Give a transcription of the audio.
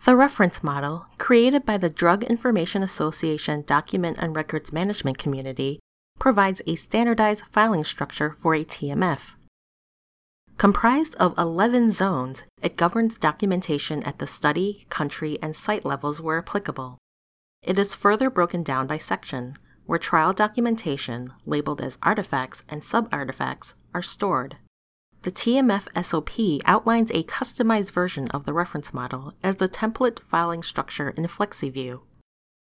The reference model, created by the Drug Information Association Document and Records Management community, provides a standardized filing structure for a TMF. Comprised of 11 zones, it governs documentation at the study, country, and site levels where applicable. It is further broken down by section, where trial documentation, labeled as artifacts and sub-artifacts, are stored. The TMF SOP outlines a customized version of the reference model as the template filing structure in FlexiView.